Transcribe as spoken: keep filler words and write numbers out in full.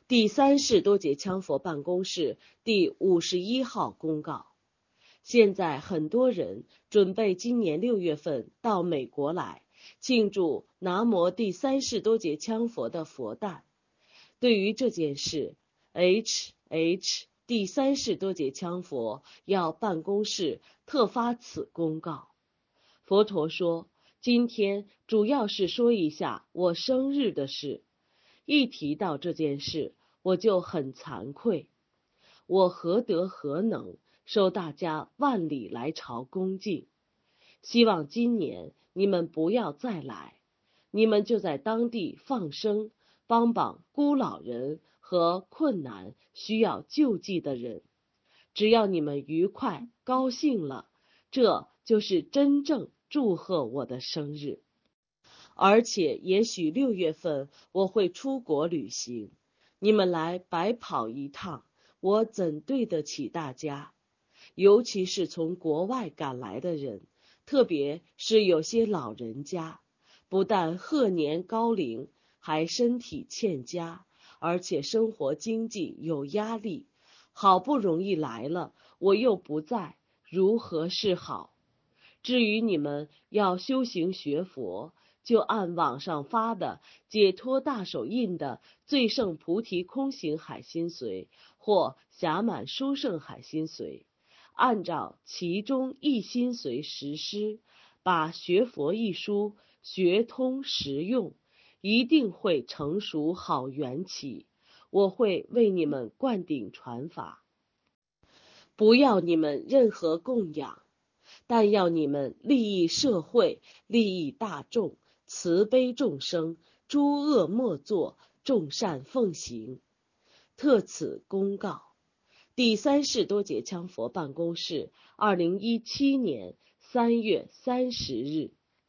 第三世多杰羌佛办公室第五十一号公告：现在很多人准备今年六月份到美国来庆祝南无第三世多杰羌佛的佛诞。对于这件事 ，H H 第三世多杰羌佛要办公室特发此公告。佛陀说，今天主要是说一下我生日的事。一提到这件事，我就很惭愧。我何德何能受大家万里来朝恭敬？希望今年你们不要再来，你们就在当地放生，帮帮孤老人和困难需要救济的人。只要你们愉快高兴了，这就是真正祝贺我的生日。而且也许六月份我会出国旅行，你们来白跑一趟，我怎对得起大家？尤其是从国外赶来的人，特别是有些老人家，不但鹤年高龄，还身体欠佳，而且生活经济有压力，好不容易来了，我又不在，如何是好？至于你们要修行学佛，就按网上发的解脱大手印的最胜菩提空行海心髓或暇满殊胜海心髓，按照其中一心髓实施，把学佛一书学通实用，一定会成熟好缘起。我会为你们灌顶传法，不要你们任何供养，但要你们利益社会，利益大众，慈悲众生，诸恶莫作，众善奉行。特此公告。第三世多杰羌佛办公室，二零一七年三月三十日。